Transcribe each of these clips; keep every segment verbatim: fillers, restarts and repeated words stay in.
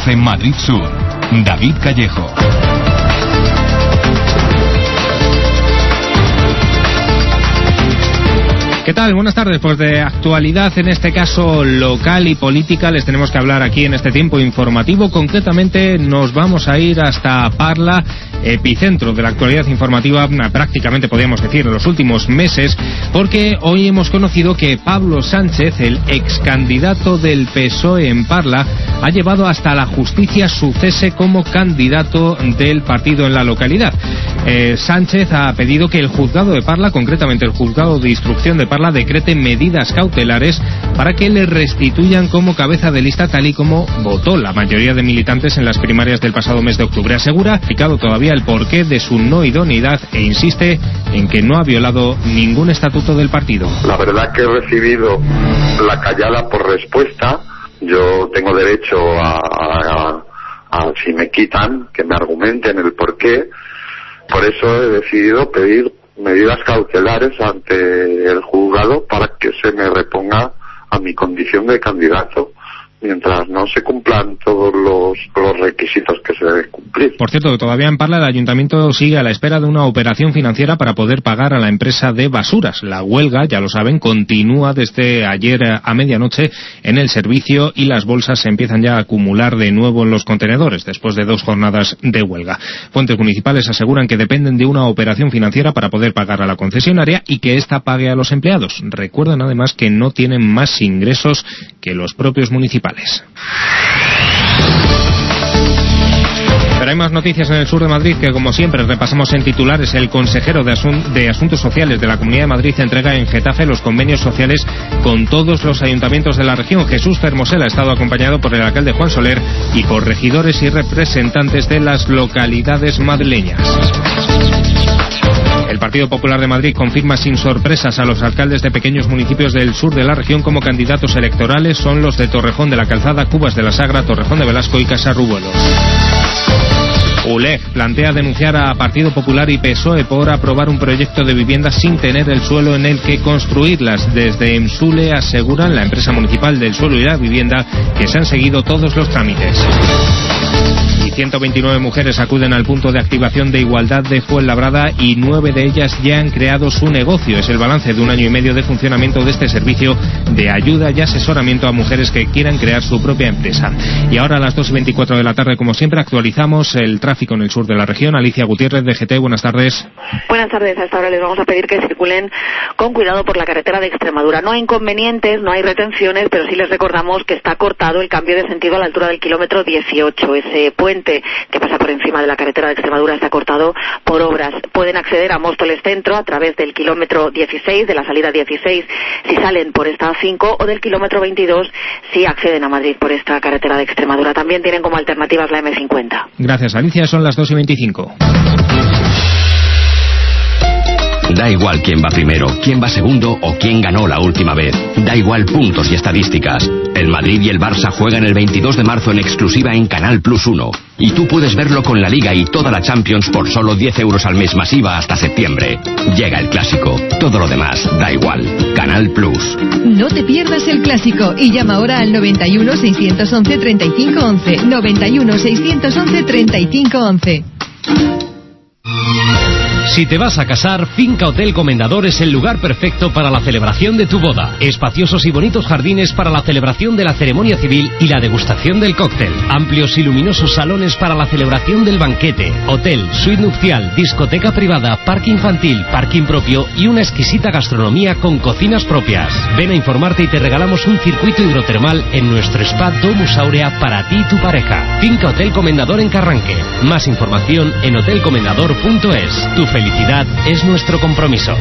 F Madrid Sur. David Callejo. ¿Qué tal? Buenas tardes. Pues de actualidad, en este caso local y política, les tenemos que hablar aquí en este tiempo informativo. Concretamente nos vamos a ir hasta Parla, epicentro de la actualidad informativa, prácticamente podríamos decir en los últimos meses, porque hoy hemos conocido que Pablo Sánchez, el ex candidato del P S O E en Parla, ha llevado hasta la justicia su cese como candidato del partido en la localidad. Eh, Sánchez ha pedido que el juzgado de Parla, concretamente el juzgado de instrucción de Parla, decrete medidas cautelares para que le restituyan como cabeza de lista, tal y como votó la mayoría de militantes en las primarias del pasado mes de octubre. Asegura, explicado todavía el porqué de su no idoneidad, e insiste en que no ha violado ningún estatuto del partido. La verdad que he recibido la callada por respuesta. Yo tengo derecho a, a, a si me quitan, que me argumenten el porqué. Por eso he decidido pedir medidas cautelares ante el juzgado para que se me reponga a mi condición de candidato, mientras no se cumplan todos los, los requisitos que se deben cumplir. Por cierto, todavía en Parla el ayuntamiento sigue a la espera de una operación financiera para poder pagar a la empresa de basuras. La huelga, ya lo saben, continúa desde ayer a medianoche en el servicio y las bolsas se empiezan ya a acumular de nuevo en los contenedores después de dos jornadas de huelga. Fuentes municipales aseguran que dependen de una operación financiera para poder pagar a la concesionaria y que ésta pague a los empleados. Recuerdan además que no tienen más ingresos que los propios municipales. Pero hay más noticias en el sur de Madrid que, como siempre, repasamos en titulares. El consejero de, Asun- de Asuntos Sociales de la Comunidad de Madrid entrega en Getafe los convenios sociales con todos los ayuntamientos de la región. Jesús Fermosel ha estado acompañado por el alcalde Juan Soler y por regidores y representantes de las localidades madrileñas. El Partido Popular de Madrid confirma sin sorpresas a los alcaldes de pequeños municipios del sur de la región como candidatos electorales. Son los de Torrejón de la Calzada, Cubas de la Sagra, Torrejón de Velasco y Casarrubuelos. U L E G plantea denunciar a Partido Popular y P S O E por aprobar un proyecto de vivienda sin tener el suelo en el que construirlas. Desde EMSULE aseguran, la empresa municipal del suelo y la vivienda, que se han seguido todos los trámites. Y ciento veintinueve mujeres acuden al punto de activación de igualdad de Fuenlabrada y nueve de ellas ya han creado su negocio. Es el balance de un año y medio de funcionamiento de este servicio de ayuda y asesoramiento a mujeres que quieran crear su propia empresa. Y ahora a las dos y veinticuatro de la tarde, como siempre, actualizamos el tráfico en el sur de la región. Alicia Gutiérrez, de G T, buenas tardes. Buenas tardes. A esta hora les vamos a pedir que circulen con cuidado por la carretera de Extremadura. No hay inconvenientes, no hay retenciones, pero sí les recordamos que está cortado el cambio de sentido a la altura del kilómetro dieciocho. Ese puente que pasa por encima de la carretera de Extremadura está cortado por obras. Pueden acceder a Móstoles Centro a través del kilómetro dieciséis, de la salida dieciséis, si salen por esta A cinco, o del kilómetro veintidós si acceden a Madrid por esta carretera de Extremadura. También tienen como alternativas la eme cincuenta. Gracias, Alicia. Son las dos y veinticinco. Da igual quién va primero, quién va segundo o quién ganó la última vez. Da igual puntos y estadísticas. El Madrid y el Barça juegan el veintidós de marzo en exclusiva en Canal Plus uno. Y tú puedes verlo con la Liga y toda la Champions por solo diez euros al mes masiva hasta septiembre. Llega el Clásico. Todo lo demás da igual. Canal Plus. No te pierdas el Clásico y llama ahora al noventa y uno, seiscientos once, treinta y cinco once. noventa y uno, seiscientos once, treinta y cinco once. Si te vas a casar, Finca Hotel Comendador es el lugar perfecto para la celebración de tu boda. Espaciosos y bonitos jardines para la celebración de la ceremonia civil y la degustación del cóctel. Amplios y luminosos salones para la celebración del banquete. Hotel, suite nupcial, discoteca privada, parque infantil, parking propio y una exquisita gastronomía con cocinas propias. Ven a informarte y te regalamos un circuito hidrotermal en nuestro spa Domus Aurea para ti y tu pareja. Finca Hotel Comendador en Carranque. Más información en hotel comendador punto es. Tu felicidad es nuestro compromiso.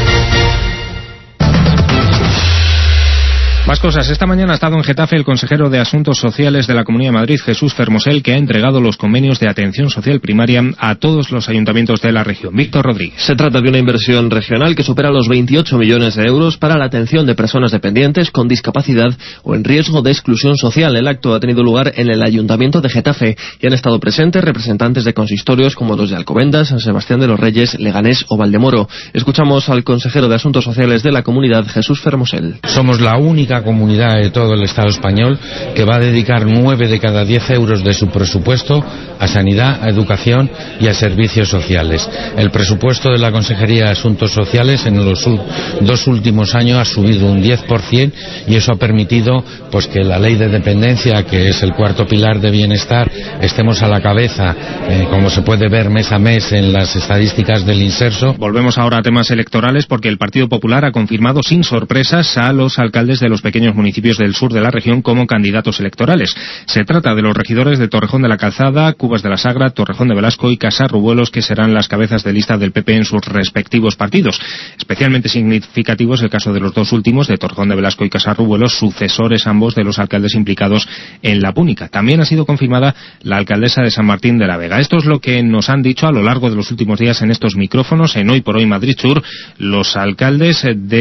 Más cosas. Esta mañana ha estado en Getafe el consejero de Asuntos Sociales de la Comunidad de Madrid, Jesús Fermosel, que ha entregado los convenios de atención social primaria a todos los ayuntamientos de la región. Víctor Rodríguez. Se trata de una inversión regional que supera los veintiocho millones de euros para la atención de personas dependientes con discapacidad o en riesgo de exclusión social. El acto ha tenido lugar en el Ayuntamiento de Getafe y han estado presentes representantes de consistorios como los de Alcobendas, San Sebastián de los Reyes, Leganés o Valdemoro. Escuchamos al consejero de Asuntos Sociales de la comunidad, Jesús Fermosel. Somos la única comunidad de todo el Estado español, que va a dedicar nueve de cada diez euros de su presupuesto a sanidad, a educación y a servicios sociales. El presupuesto de la Consejería de Asuntos Sociales en los dos últimos años ha subido un diez por ciento y eso ha permitido pues que la ley de dependencia, que es el cuarto pilar de bienestar, estemos a la cabeza, eh, como se puede ver mes a mes en las estadísticas del Inserso. Volvemos ahora a temas electorales porque el Partido Popular ha confirmado sin sorpresas a los alcaldes de los pequeños municipios del sur de la región como candidatos electorales. Se trata de los regidores de Torrejón de la Calzada, Cubas de la Sagra, Torrejón de Velasco y Casarrubuelos, que serán las cabezas de lista del P P en sus respectivos partidos. Especialmente significativo es el caso de los dos últimos, de Torrejón de Velasco y Casarrubuelos, sucesores ambos de los alcaldes implicados en la púnica. También ha sido confirmada la alcaldesa de San Martín de la Vega. Esto es lo que nos han dicho a lo largo de los últimos días en estos micrófonos, en Hoy por Hoy Madrid Sur, los alcaldes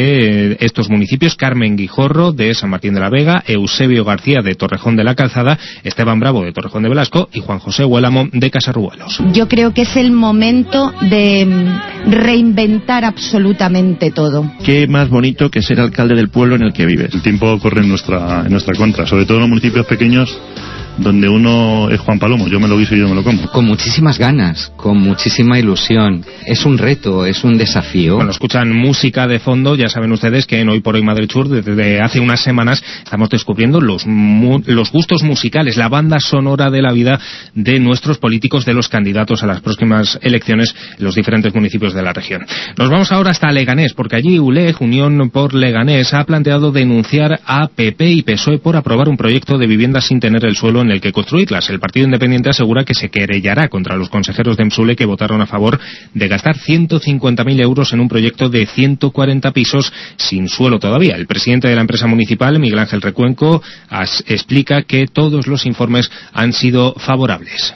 de estos municipios: Carmen Guijorro, de San Martín de la Vega, Eusebio García, de Torrejón de la Calzada, Esteban Bravo, de Torrejón de Velasco, y Juan José Huélamo, de Casarrubuelos. Yo creo que es el momento de reinventar absolutamente todo. Qué más bonito que ser alcalde del pueblo en el que vives. El tiempo corre en nuestra, en nuestra contra, sobre todo en los municipios pequeños, donde uno es Juan Palomo, yo me lo guiso y yo me lo como. Con muchísimas ganas, con muchísima ilusión. Es un reto, es un desafío. Bueno, escuchan música de fondo, ya saben ustedes que en Hoy por Hoy Madrid Sur, desde hace unas semanas, estamos descubriendo los, mu los gustos musicales, la banda sonora de la vida de nuestros políticos, de los candidatos a las próximas elecciones en los diferentes municipios de la región. Nos vamos ahora hasta Leganés, porque allí U L E G, Unión por Leganés, ha planteado denunciar a P P y P S O E por aprobar un proyecto de viviendas sin tener el suelo en el que construirlas. El Partido Independiente asegura que se querellará contra los consejeros de EMSULE que votaron a favor de gastar ciento cincuenta mil euros en un proyecto de ciento cuarenta pisos sin suelo todavía. El presidente de la empresa municipal, Miguel Ángel Recuenco, as, explica que todos los informes han sido favorables.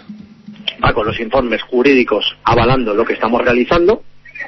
Va con los informes jurídicos avalando lo que estamos realizando,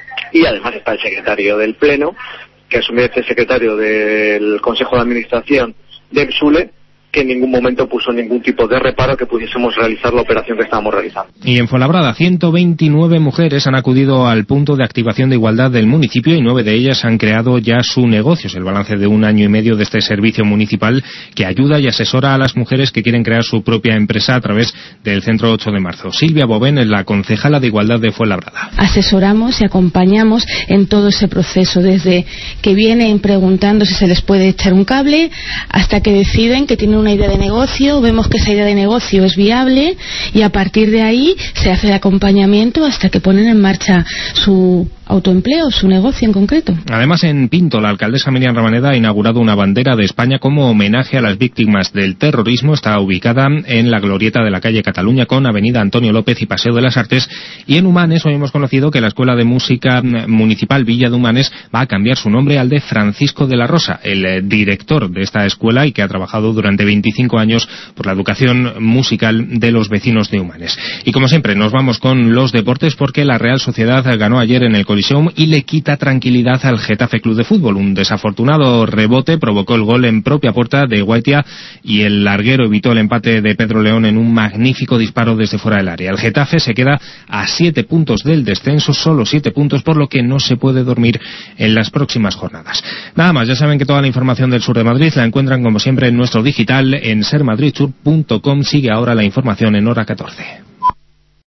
y además está el secretario del Pleno, que es el secretario del Consejo de Administración de EMSULE, que en ningún momento puso ningún tipo de reparo que pudiésemos realizar la operación que estábamos realizando. Y en Fuenlabrada, ciento veintinueve mujeres han acudido al punto de activación de igualdad del municipio y nueve de ellas han creado ya su negocio. Es el balance de un año y medio de este servicio municipal que ayuda y asesora a las mujeres que quieren crear su propia empresa a través del Centro ocho de marzo. Silvia Bobén es la concejala de Igualdad de Fuenlabrada. Asesoramos y acompañamos en todo ese proceso, desde que vienen preguntando si se les puede echar un cable, hasta que deciden que tienen una idea de negocio, vemos que esa idea de negocio es viable y a partir de ahí se hace el acompañamiento hasta que ponen en marcha su autoempleo, su negocio en concreto. Además, en Pinto, la alcaldesa Miriam Rabaneda ha inaugurado una bandera de España como homenaje a las víctimas del terrorismo. Está ubicada en la glorieta de la calle Cataluña con Avenida Antonio López y Paseo de las Artes. Y en Humanes hoy hemos conocido que la Escuela de Música Municipal Villa de Humanes va a cambiar su nombre al de Francisco de la Rosa, el director de esta escuela y que ha trabajado durante veinticinco años por la educación musical de los vecinos de Humanes. Y como siempre, nos vamos con los deportes porque la Real Sociedad ganó ayer en el Coliseum y le quita tranquilidad al Getafe Club de Fútbol. Un desafortunado rebote provocó el gol en propia puerta de Guaitia y el larguero evitó el empate de Pedro León en un magnífico disparo desde fuera del área. El Getafe se queda a siete puntos del descenso, solo siete puntos, por lo que no se puede dormir en las próximas jornadas. Nada más, ya saben que toda la información del sur de Madrid la encuentran como siempre en nuestro digital en ser madrid sur punto com. Sigue ahora la información en hora catorce.